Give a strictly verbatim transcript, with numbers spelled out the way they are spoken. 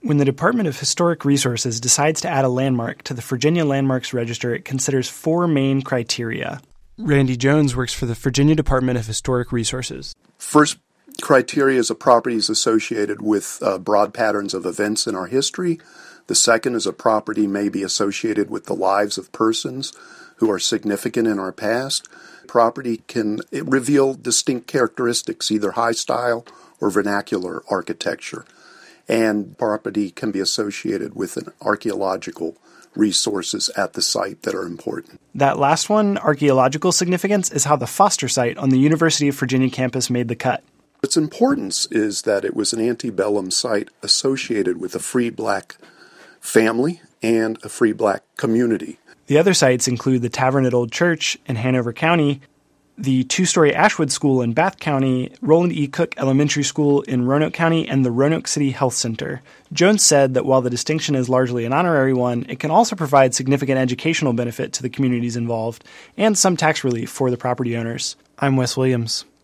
When the Department of Historic Resources decides to add a landmark to the Virginia Landmarks Register, it considers four main criteria. Randy Jones works for the Virginia Department of Historic Resources. First criteria is a property is associated with uh, broad patterns of events in our history. The second is a property may be associated with the lives of persons who are significant in our past. Property can reveal distinct characteristics, either high style or vernacular architecture. And property can be associated with an archaeological resources at the site that are important. That last one, archaeological significance, is how the Foster site on the University of Virginia campus made the cut. Its importance is that it was an antebellum site associated with a free black family and a free black community. The other sites include the Tavern at Old Church in Hanover County, the two-story Ashwood School in Bath County, Roland E. Cook Elementary School in Roanoke County, and the Roanoke City Health Center. Jones said that while the distinction is largely an honorary one, it can also provide significant educational benefit to the communities involved and some tax relief for the property owners. I'm Wes Williams.